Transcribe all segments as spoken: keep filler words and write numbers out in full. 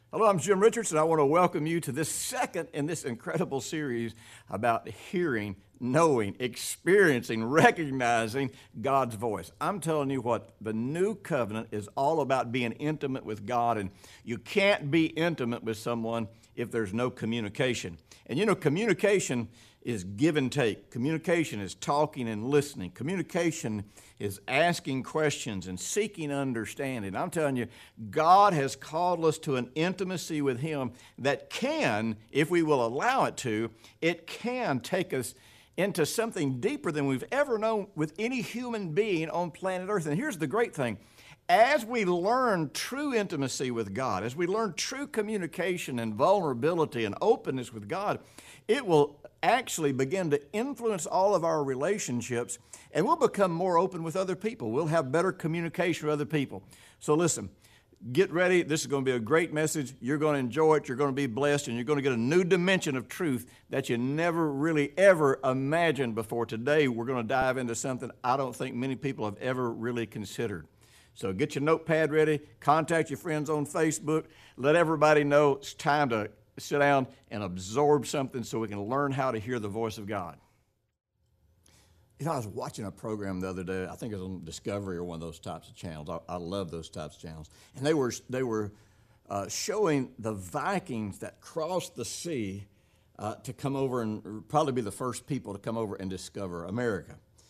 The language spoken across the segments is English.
Hello, I'm Jim Richards, and I want to welcome you to this second in this incredible series about hearing, knowing, experiencing, recognizing God's voice. I'm telling you what, the new covenant is all about being intimate with God, and you can't be intimate with someone if there's no communication. And you know, communication is give and take. Communication is talking and listening. Communication is asking questions and seeking understanding. I'm telling you, God has called us to an intimacy with Him that can, if we will allow it to, it can take us into something deeper than we've ever known with any human being on planet Earth. And here's the great thing. As we learn true intimacy with God, as we learn true communication and vulnerability and openness with God, it will actually begin to influence all of our relationships, and we'll become more open with other people. We'll have better communication with other people. So listen, get ready. This is going to be a great message. You're going to enjoy it. You're going to be blessed, and you're going to get a new dimension of truth that you never really ever imagined before. Today, we're going to dive into something I don't think many people have ever really considered. So get your notepad ready, contact your friends on Facebook, let everybody know it's time to sit down and absorb something so we can learn how to hear the voice of God. You know, I was watching a program the other day, I think it was on Discovery or one of those types of channels. I, I love those types of channels. And they were, they were uh, showing the Vikings that crossed the sea uh, to come over and probably be the first people to come over and discover America.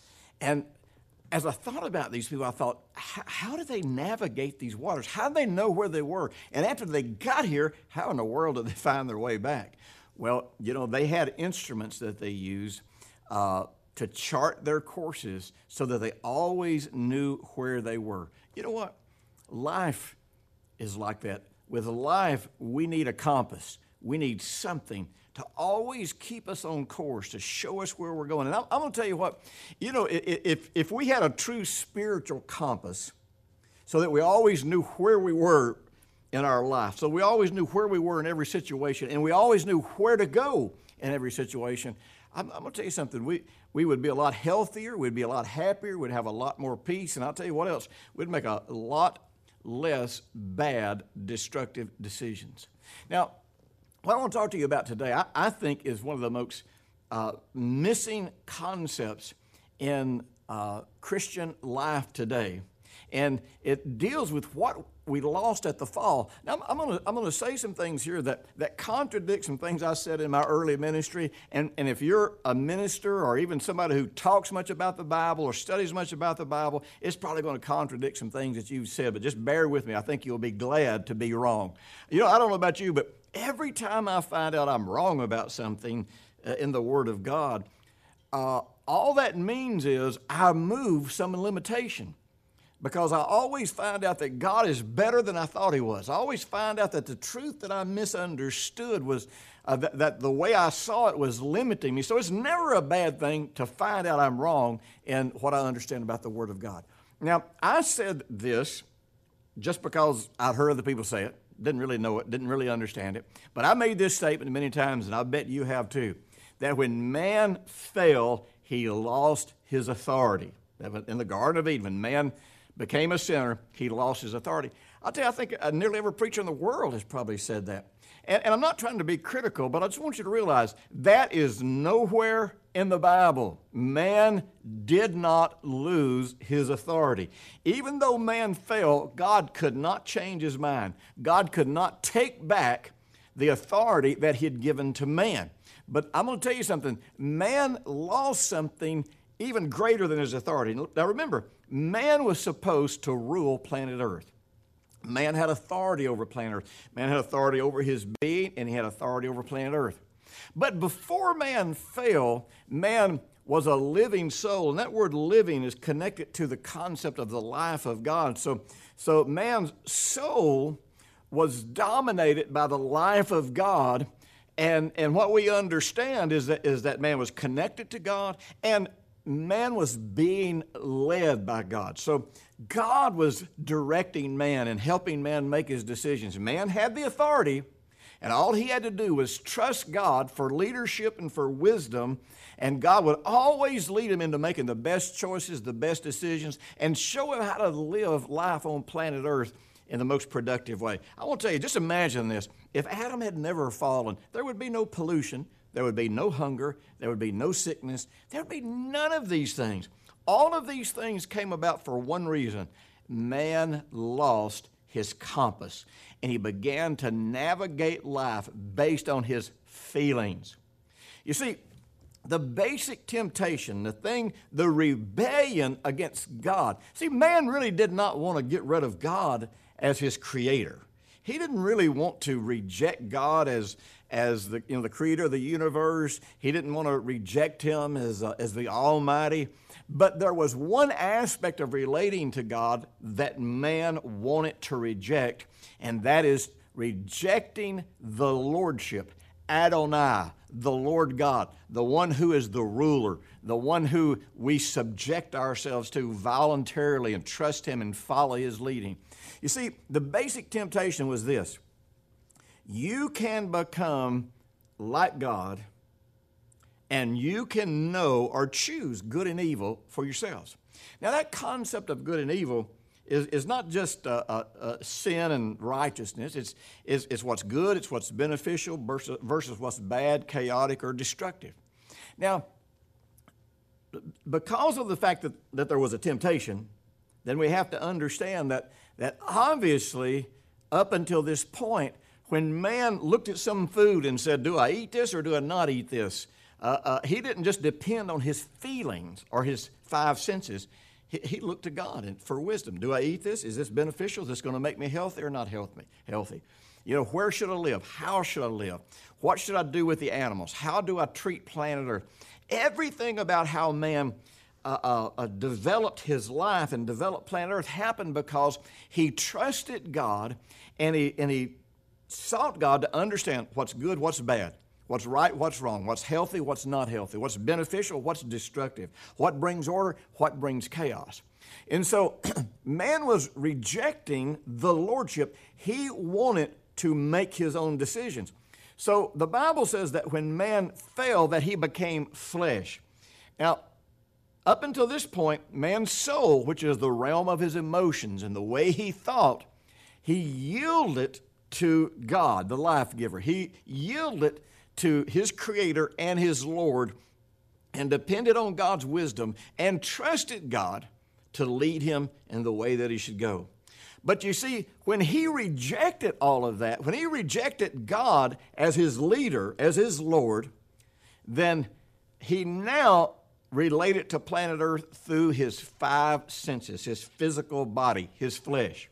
And as I thought about these people, I thought, how did they navigate these waters? How did they know where they were? And after they got here, how in the world did they find their way back? Well, you know, they had instruments that they used uh, to chart their courses so that they always knew where they were. You know what? Life is like that. With life, we need a compass. We need something to always keep us on course, to show us where we're going. And I'm, I'm going to tell you what, you know, if, if we had a true spiritual compass so that we always knew where we were in our life, so we always knew where we were in every situation, and we always knew where to go in every situation, I'm, I'm going to tell you something. We, we would be a lot healthier, we'd be a lot happier, we'd have a lot more peace, and I'll tell you what else, we'd make a lot less bad, destructive decisions. Now, what I want to talk to you about today, I, I think, is one of the most uh, missing concepts in uh, Christian life today. And it deals with what we lost at the fall. Now, I'm going to I'm going to say some things here that, that contradict some things I said in my early ministry. And, and if you're a minister or even somebody who talks much about the Bible or studies much about the Bible, it's probably going to contradict some things that you've said. But just bear with me. I think you'll be glad to be wrong. You know, I don't know about you, but every time I find out I'm wrong about something uh, in the Word of God, uh, all that means is I move some limitation. Because I always find out that God is better than I thought He was. I always find out that the truth that I misunderstood was uh, that, that the way I saw it was limiting me. So it's never a bad thing to find out I'm wrong in what I understand about the Word of God. Now, I said this just because I'd heard other people say it. Didn't really know it, didn't really understand it. But I made this statement many times, and I bet you have too, that when man fell, he lost his authority. In the Garden of Eden, when man became a sinner, he lost his authority. I'll tell you, I think uh, nearly every preacher in the world has probably said that. And, and I'm not trying to be critical, but I just want you to realize that is nowhere in the Bible. Man did not lose his authority. Even though man fell, God could not change his mind. God could not take back the authority that he had given to man. But I'm going to tell you something. Man lost something even greater than his authority. Now remember, man was supposed to rule planet Earth. Man had authority over planet Earth. Man had authority over his being, and he had authority over planet Earth. But before man fell, man was a living soul, and that word living is connected to the concept of the life of God. So, so man's soul was dominated by the life of God, and, and what we understand is that, is that man was connected to God, and man was being led by God. So God was directing man and helping man make his decisions. Man had the authority, and all he had to do was trust God for leadership and for wisdom, and God would always lead him into making the best choices, the best decisions, and show him how to live life on planet Earth in the most productive way. I want to tell you, just imagine this. If Adam had never fallen, there would be no pollution, there would be no hunger, there would be no sickness, there would be none of these things. All of these things came about for one reason. Man lost his compass, and he began to navigate life based on his feelings. You see, the basic temptation, the thing, the rebellion against God. See, man really did not want to get rid of God as his creator. He didn't really want to reject God as, as the, you know, the creator of the universe. He didn't want to reject him as, uh, as the Almighty. But there was one aspect of relating to God that man wanted to reject, and that is rejecting the lordship. Adonai, the Lord God, the one who is the ruler, the one who we subject ourselves to voluntarily and trust him and follow his leading. You see, the basic temptation was this. You can become like God, and you can know or choose good and evil for yourselves. Now, that concept of good and evil is, is not just uh, uh, uh, sin and righteousness. It's, it's, it's what's good, it's what's beneficial versus, versus what's bad, chaotic, or destructive. Now, because of the fact that, that there was a temptation, then we have to understand that, that obviously, up until this point, when man looked at some food and said, do I eat this or do I not eat this? Uh, uh, he didn't just depend on his feelings or his five senses. He, he looked to God and for wisdom. Do I eat this? Is this beneficial? Is this going to make me healthy or not healthy? Healthy. You know, where should I live? How should I live? What should I do with the animals? How do I treat planet Earth? Everything about how man uh, uh, uh, developed his life and developed planet Earth happened because he trusted God and he and he sought God to understand what's good, what's bad. What's right, what's wrong, what's healthy, what's not healthy, what's beneficial, what's destructive, what brings order, what brings chaos. And so man was rejecting the lordship. He wanted to make his own decisions. So the Bible says that when man fell, that he became flesh. Now, up until this point, man's soul, which is the realm of his emotions and the way he thought, he yielded to God, the life giver. He yielded to his creator and his Lord and depended on God's wisdom and trusted God to lead him in the way that he should go. But you see, when he rejected all of that, when he rejected God as his leader, as his Lord, then he now related to planet Earth through his five senses, his physical body, his flesh.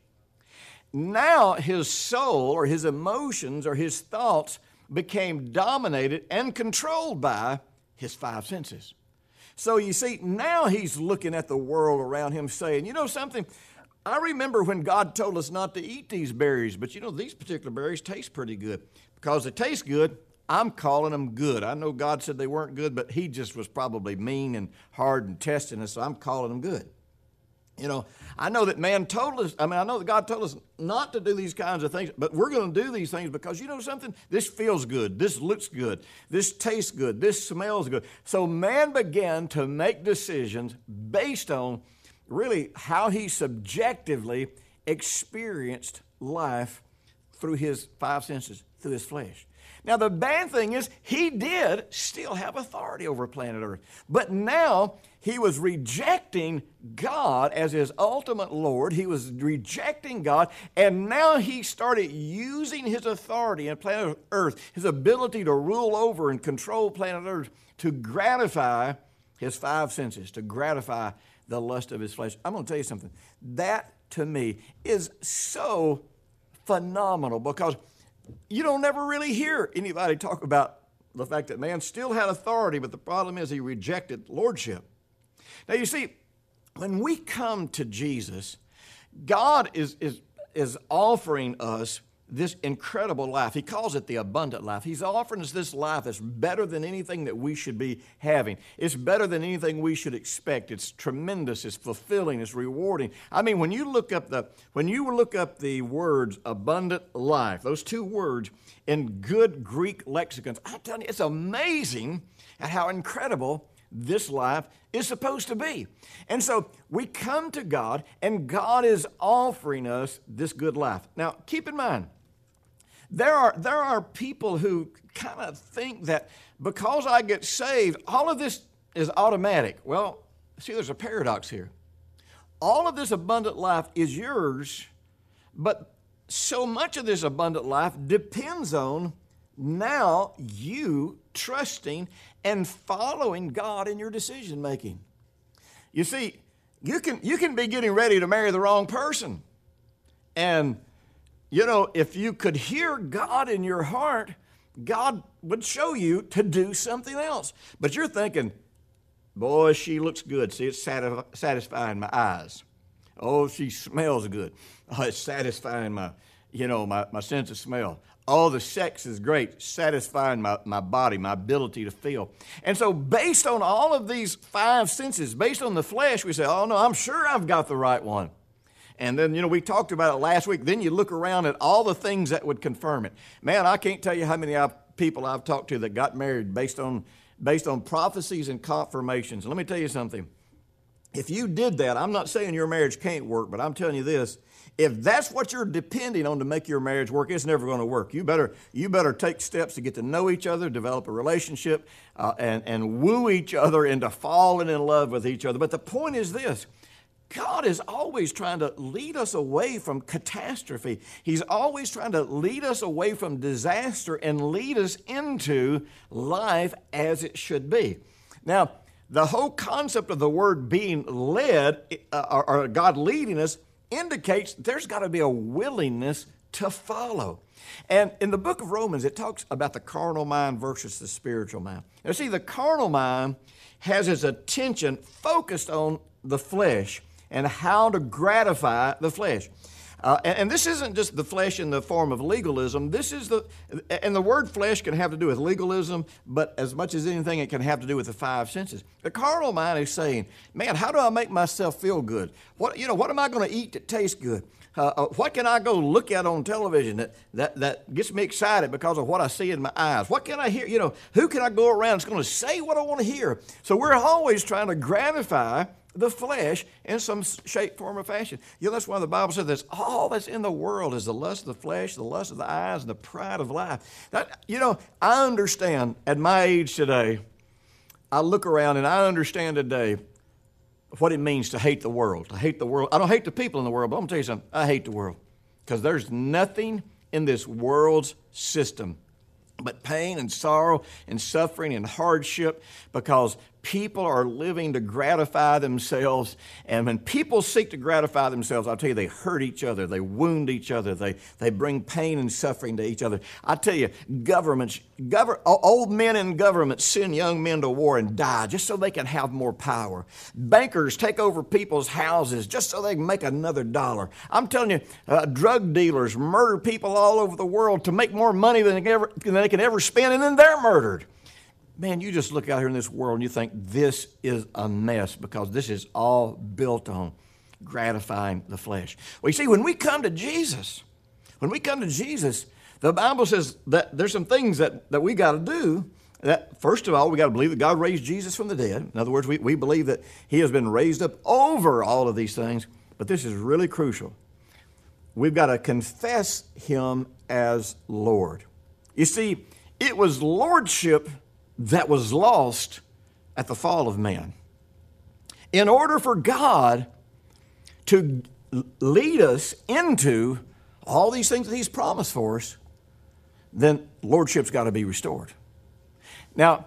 Now his soul or his emotions or his thoughts became dominated and controlled by his five senses. So you see, now he's looking at the world around him saying, you know something, I remember when God told us not to eat these berries, but you know, these particular berries taste pretty good. Because they taste good, I'm calling them good. I know God said they weren't good, but he just was probably mean and hard and testing us, so I'm calling them good. You know, I know that man told us, I mean, I know that God told us not to do these kinds of things, but we're going to do these things because, you know something, this feels good, this looks good, this tastes good, this smells good. So man began to make decisions based on really how he subjectively experienced life through his five senses, through his flesh. Now, the bad thing is he did still have authority over planet Earth. But now he was rejecting God as his ultimate Lord. He was rejecting God. And now he started using his authority in planet Earth, his ability to rule over and control planet Earth to gratify his five senses, to gratify the lust of his flesh. I'm going to tell you something. That, to me, is so phenomenal because you don't never really hear anybody talk about the fact that man still had authority, but the problem is he rejected lordship. Now, you see, when we come to Jesus, God is, is, is offering us this incredible life. He calls it the abundant life. He's offering us this life that's better than anything that we should be having. It's better than anything we should expect. It's tremendous. It's fulfilling. It's rewarding. I mean, when you look up the when you look up the words abundant life, those two words in good Greek lexicons, I'm telling you, it's amazing at how incredible this life is supposed to be. And so we come to God, and God is offering us this good life. Now, keep in mind, there are, there are people who kind of think that because I get saved, all of this is automatic. Well, see, there's a paradox here. All of this abundant life is yours, but so much of this abundant life depends on now you trusting and following God in your decision making. You see, you can, you can be getting ready to marry the wrong person. And, you know, if you could hear God in your heart, God would show you to do something else. But you're thinking, boy, she looks good. See, it's satisf- satisfying my eyes. Oh, she smells good. Oh, it's satisfying my, you know, my, my sense of smell. Oh, the sex is great, satisfying my, my body, my ability to feel. And so based on all of these five senses, based on the flesh, we say, oh, no, I'm sure I've got the right one. And then, you know, we talked about it last week. Then you look around at all the things that would confirm it. Man, I can't tell you how many I've, people I've talked to that got married based on, based on prophecies and confirmations. And let me tell you something. If you did that, I'm not saying your marriage can't work, but I'm telling you this. If that's what you're depending on to make your marriage work, it's never going to work. You better, you better take steps to get to know each other, develop a relationship, uh, and, and woo each other into falling in love with each other. But the point is this. God is always trying to lead us away from catastrophe. He's always trying to lead us away from disaster and lead us into life as it should be. Now, the whole concept of the word being led, uh, or, or God leading us, indicates there's got to be a willingness to follow. And in the book of Romans, it talks about the carnal mind versus the spiritual mind. Now, see, the carnal mind has its attention focused on the flesh and how to gratify the flesh. Uh, and, and this isn't just the flesh in the form of legalism. This is the, and the word flesh can have to do with legalism, but as much as anything, it can have to do with the five senses. The carnal mind is saying, man, how do I make myself feel good? What, you know, what am I going to eat that tastes good? Uh, uh, what can I go look at on television that, that, that gets me excited because of what I see in my eyes? What can I hear? You know, who can I go around that's going to say what I want to hear? So we're always trying to gratify the flesh in some shape, form, or fashion. You know, that's why the Bible says that's all that's in the world is the lust of the flesh, the lust of the eyes, and the pride of life. That, you know, I understand at my age today, I look around and I understand today what it means to hate the world. To hate the world. I don't hate the people in the world, but I'm going to tell you something. I hate the world because there's nothing in this world's system but pain and sorrow and suffering and hardship because people are living to gratify themselves. And when people seek to gratify themselves, I'll tell you, they hurt each other. They wound each other. They, they bring pain and suffering to each other. I tell you, governments, gov- old men in government send young men to war and die just so they can have more power. Bankers take over people's houses just so they can make another dollar. I'm telling you, uh, drug dealers murder people all over the world to make more money than they can ever, than they can ever spend, and then they're murdered. Man, you just look out here in this world and you think this is a mess because this is all built on gratifying the flesh. Well, you see, when we come to Jesus, when we come to Jesus, the Bible says that there's some things that, that we got to do. That first of all, we got to believe that God raised Jesus from the dead. In other words, we, we believe that he has been raised up over all of these things. But this is really crucial. We've got to confess him as Lord. You see, it was lordship that was lost at the fall of man. In order for God to lead us into all these things that he's promised for us, then lordship's got to be restored. Now,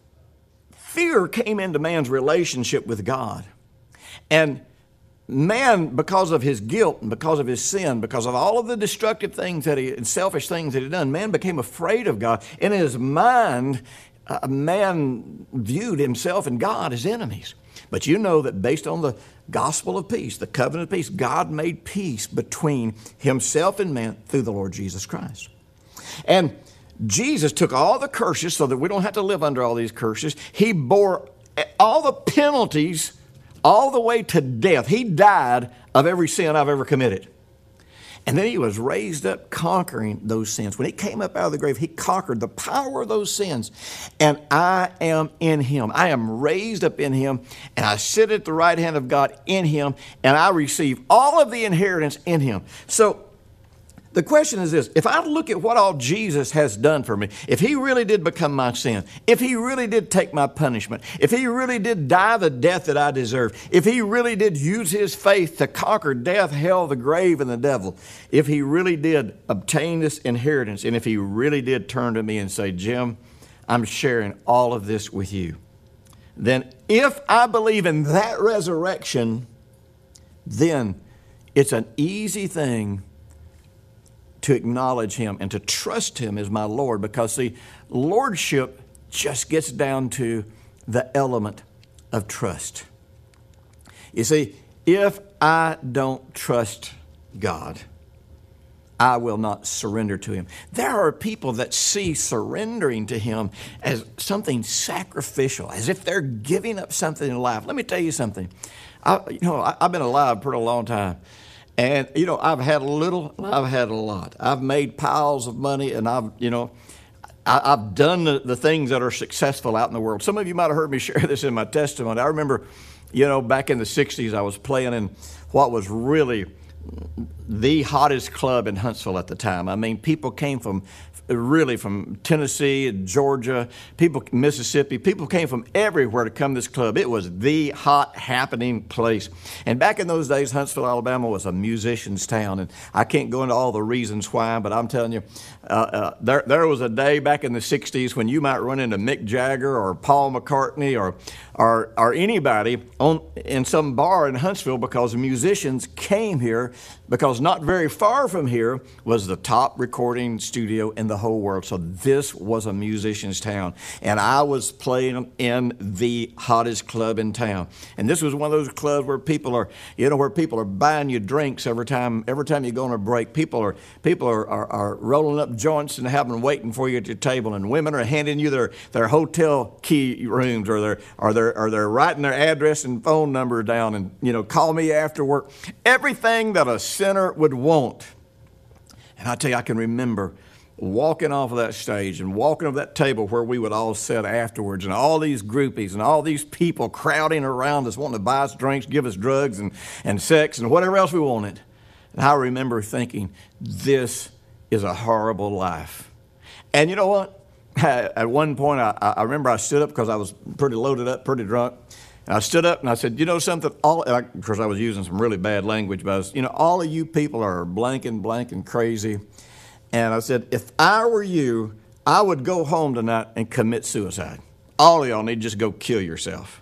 fear came into man's relationship with God. And man, because of his guilt and because of his sin, because of all of the destructive things that he, and selfish things that he had done, man became afraid of God. In his mind, a man viewed himself and God as enemies. But you know that based on the gospel of peace, the covenant of peace, God made peace between himself and man through the Lord Jesus Christ. And Jesus took all the curses so that we don't have to live under all these curses. He bore all the penalties all the way to death. He died of every sin I've ever committed. And then he was raised up conquering those sins. When he came up out of the grave, he conquered the power of those sins. And I am in him. I am raised up in him, and I sit at the right hand of God in him, and I receive all of the inheritance in him. So the question is this: if I look at what all Jesus has done for me, if he really did become my sin, if he really did take my punishment, if he really did die the death that I deserve, if he really did use his faith to conquer death, hell, the grave, and the devil, if he really did obtain this inheritance, and if he really did turn to me and say, Jim, I'm sharing all of this with you, then if I believe in that resurrection, then it's an easy thing to acknowledge him and to trust him as my Lord, because see, lordship just gets down to the element of trust. You see, if I don't trust God, I will not surrender to him. There are people that see surrendering to him as something sacrificial, as if they're giving up something in life. Let me tell you something. I, you know, I, I've been alive for a long time. And, you know, I've had a little, I've had a lot. I've made piles of money, and I've, you know, I, I've done the, the things that are successful out in the world. Some of you might have heard me share this in my testimony. I remember, you know, back in the sixties, I was playing in what was really the hottest club in Huntsville at the time. I mean, people came from, really from Tennessee, Georgia, people, Mississippi, people came from everywhere to come to this club. It was the hot happening place. And back in those days, Huntsville, Alabama was a musician's town. And I can't go into all the reasons why, but I'm telling you, uh, uh, there, there was a day back in the sixties when you might run into Mick Jagger or Paul McCartney or, or, or anybody on, in some bar in Huntsville, because musicians came here, because not very far from here was the top recording studio in the whole world. So this was a musician's town, and I was playing in the hottest club in town. And this was one of those clubs where people are, you know, where people are buying you drinks every time, every time you go on a break. People are, people are, are, are rolling up joints and having them waiting for you at your table, and women are handing you their, their hotel key rooms, or they're, or they're, or they're writing their address and phone number down, and, you know, call me after work. Everything that a sinner would want. And I tell you, I can remember walking off of that stage and walking off that table where we would all sit afterwards, and all these groupies and all these people crowding around us wanting to buy us drinks, give us drugs and, and sex and whatever else we wanted. And I remember thinking, this is a horrible life. And you know what? At one point, I, I remember I stood up because I was pretty loaded up, pretty drunk. And I stood up and I said, you know something? All, and I, of course, I was using some really bad language, but I was, you know, all of you people are blank and blank and crazy. And I said, if I were you, I would go home tonight and commit suicide. All of y'all need to just go kill yourself.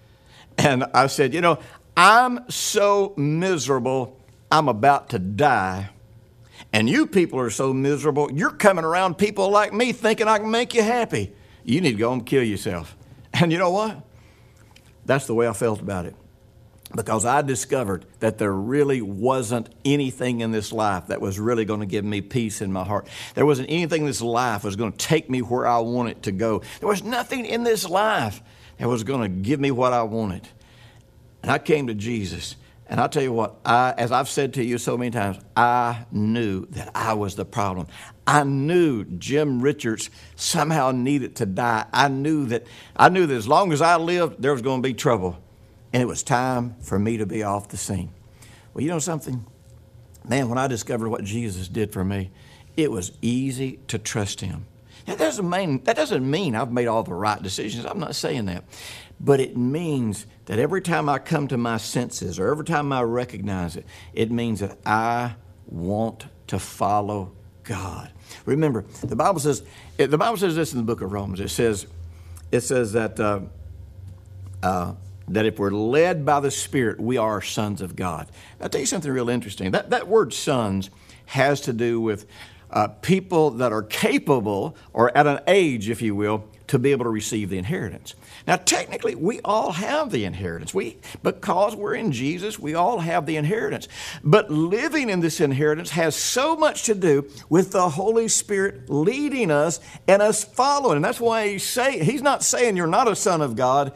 And I said, you know, I'm so miserable, I'm about to die. And you people are so miserable, you're coming around people like me thinking I can make you happy. You need to go and kill yourself. And you know what? That's the way I felt about it. Because I discovered that there really wasn't anything in this life that was really going to give me peace in my heart. There wasn't anything in this life that was going to take me where I wanted to go. There was nothing in this life that was going to give me what I wanted. And I came to Jesus. And I'll tell you what, I, as I've said to you so many times, I knew that I was the problem. I knew Jim Richards somehow needed to die. I knew that I knew that as long as I lived, there was going to be trouble. And it was time for me to be off the scene. Well, you know something? Man, when I discovered what Jesus did for me, it was easy to trust him. That doesn't mean, that doesn't mean I've made all the right decisions. I'm not saying that. But it means that every time I come to my senses, or every time I recognize it, it means that I want to follow God. Remember, the Bible says, the Bible says this in the book of Romans. It says, it says that, uh, uh, that if we're led by the Spirit, we are sons of God. I'll tell you something real interesting. That, that word sons has to do with uh, people that are capable, or at an age, if you will, to be able to receive the inheritance. Now, technically, we all have the inheritance. We, because we're in Jesus, we all have the inheritance. But living in this inheritance has so much to do with the Holy Spirit leading us and us following. And that's why he's, say, he's not saying you're not a son of God.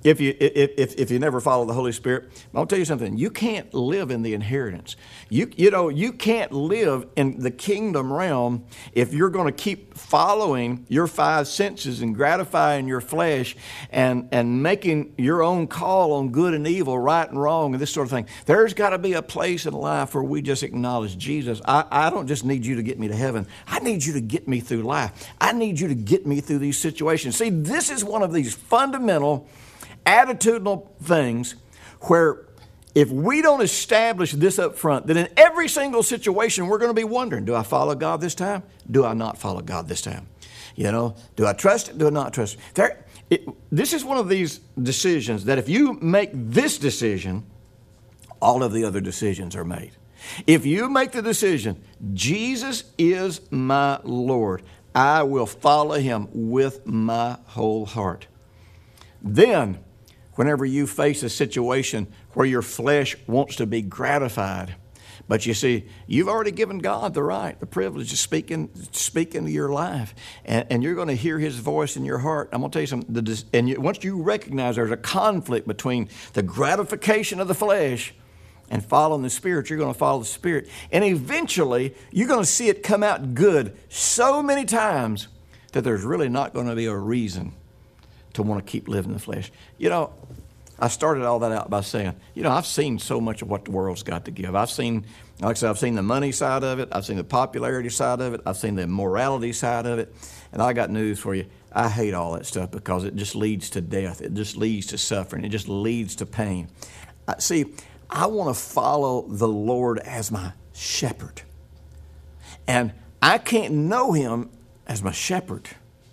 if you if, if, if you never follow the Holy Spirit, I'll tell you something. You can't live in the inheritance. You you know you can't live in the kingdom realm if you're going to keep following your five senses and gratifying your flesh and and making your own call on good and evil, right and wrong, and this sort of thing. There's got to be a place in life where we just acknowledge Jesus. I, I don't just need you to get me to heaven. I need you to get me through life. I need you to get me through these situations. See, this is one of these fundamental attitudinal things where if we don't establish this up front, then in every single situation we're going to be wondering, do I follow God this time? Do I not follow God this time? You know, do I trust it? Do I not trust it? There, it this is one of these decisions that if you make this decision, all of the other decisions are made. If you make the decision, Jesus is my Lord, I will follow him with my whole heart. Then, whenever you face a situation where your flesh wants to be gratified, but you see, you've already given God the right, the privilege of speaking, speaking to your life, and, and you're going to hear his voice in your heart. I'm going to tell you something, the, and you, once you recognize there's a conflict between the gratification of the flesh and following the Spirit, you're going to follow the Spirit. And eventually, you're going to see it come out good so many times that there's really not going to be a reason to want to keep living in the flesh. You know, I started all that out by saying, you know, I've seen so much of what the world's got to give. I've seen, like I said, I've seen the money side of it. I've seen the popularity side of it. I've seen the morality side of it. And I got news for you. I hate all that stuff because it just leads to death. It just leads to suffering. It just leads to pain. I, see, I want to follow the Lord as my shepherd. And I can't know him as my shepherd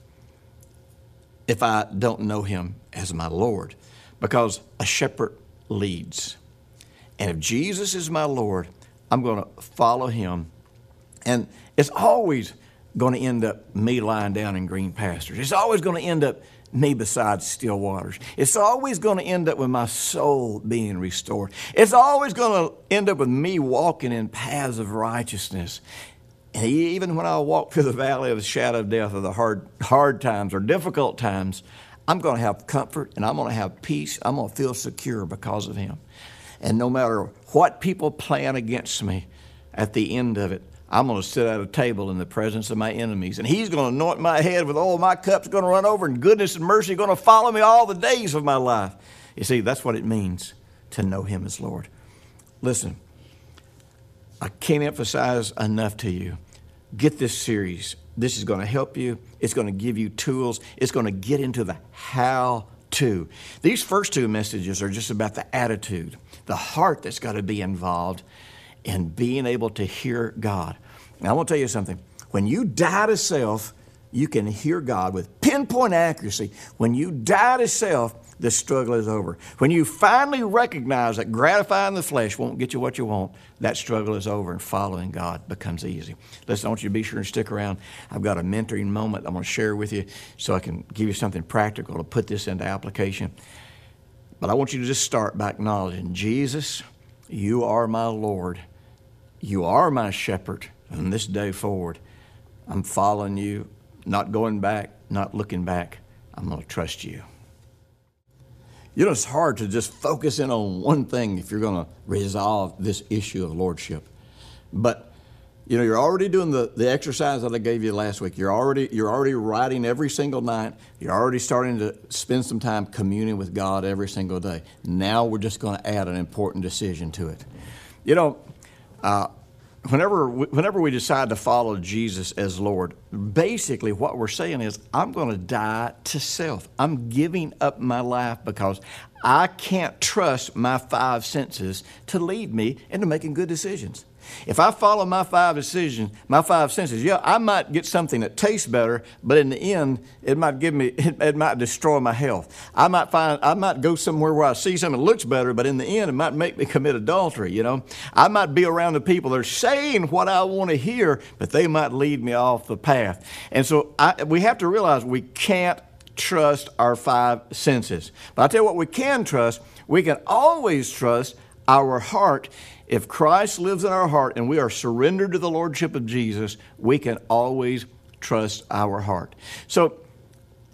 if I don't know him as my Lord, because a shepherd leads. And if Jesus is my Lord, I'm going to follow him. And it's always going to end up me lying down in green pastures. It's always going to end up me beside still waters. It's always going to end up with my soul being restored. It's always going to end up with me walking in paths of righteousness. And even when I walk through the valley of the shadow of death, or the hard, hard times or difficult times, I'm going to have comfort and I'm going to have peace. I'm going to feel secure because of him. And no matter what people plan against me, at the end of it, I'm going to sit at a table in the presence of my enemies. And he's going to anoint my head with oil. My cup's going to run over, and goodness and mercy are going to follow me all the days of my life. You see, that's what it means to know him as Lord. Listen, I can't emphasize enough to you. Get this series. This is going to help you. It's going to give you tools. It's going to get into the how-to. These first two messages are just about the attitude, the heart that's got to be involved in being able to hear God. Now, I want to tell you something. When you die to self, you can hear God with pinpoint accuracy. When you die to self, the struggle is over. When you finally recognize that gratifying the flesh won't get you what you want, that struggle is over and following God becomes easy. Listen, I want you to be sure and stick around. I've got a mentoring moment I'm going to share with you so I can give you something practical to put this into application. But I want you to just start by acknowledging, Jesus, you are my Lord. You are my shepherd. From this day forward, I'm following you, not going back, not looking back. I'm going to trust you. You know, it's hard to just focus in on one thing if you're going to resolve this issue of lordship. But, you know, you're already doing the, the exercise that I gave you last week. You're already, you're already writing every single night. You're already starting to spend some time communing with God every single day. Now we're just going to add an important decision to it. You know, uh, Whenever we, whenever we decide to follow Jesus as Lord, basically what we're saying is, I'm going to die to self. I'm giving up my life because I can't trust my five senses to lead me into making good decisions. If I follow my five decisions, my five senses, yeah, I might get something that tastes better, but in the end, it might give me, it, it might destroy my health. I might find, I might go somewhere where I see something that looks better, but in the end, it might make me commit adultery. You know, I might be around the people that are saying what I want to hear, but they might lead me off the path. And so, I, we have to realize we can't trust our five senses. But I tell you what, we can trust. We can always trust our heart. If Christ lives in our heart and we are surrendered to the lordship of Jesus, we can always trust our heart. So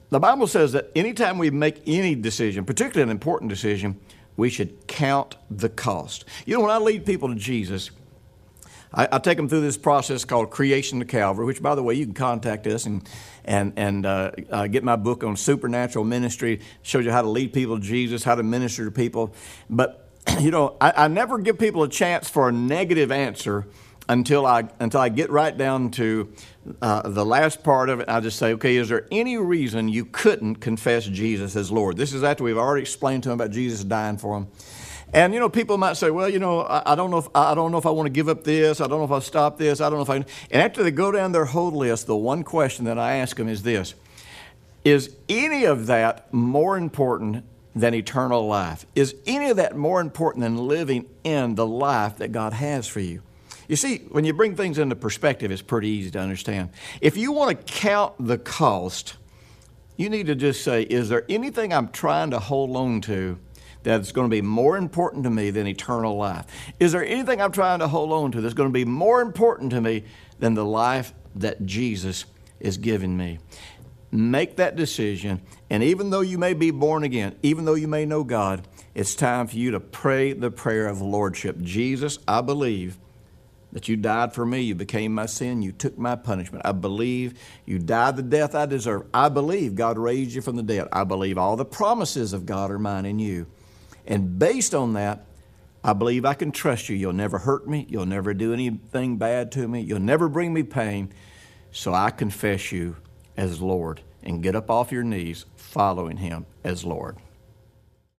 the Bible says that anytime we make any decision, particularly an important decision, we should count the cost. You know, when I lead people to Jesus, I, I take them through this process called Creation to Calvary, which, by the way, you can contact us and and and uh, uh, get my book on supernatural ministry. Shows you how to lead people to Jesus, how to minister to people. But you know, I, I never give people a chance for a negative answer until I until I get right down to uh, the last part of it. I just say, okay, is there any reason you couldn't confess Jesus as Lord? This is after we've already explained to them about Jesus dying for them. And you know, people might say, well, you know, I, I don't know if I don't know if I want to give up this. I don't know if I'll stop this. I don't know if I. And after they go down their whole list, the one question that I ask them is this: is any of that more important than eternal life? Is any of that more important than living in the life that God has for you? You see, when you bring things into perspective, it's pretty easy to understand. If you want to count the cost, you need to just say, is there anything I'm trying to hold on to that's going to be more important to me than eternal life? Is there anything I'm trying to hold on to that's going to be more important to me than the life that Jesus is giving me? Make that decision, and even though you may be born again, even though you may know God, it's time for you to pray the prayer of lordship. Jesus, I believe that you died for me. You became my sin. You took my punishment. I believe you died the death I deserve. I believe God raised you from the dead. I believe all the promises of God are mine in you. And based on that, I believe I can trust you. You'll never hurt me. You'll never do anything bad to me. You'll never bring me pain. So I confess you as Lord, and get up off your knees following Him as Lord.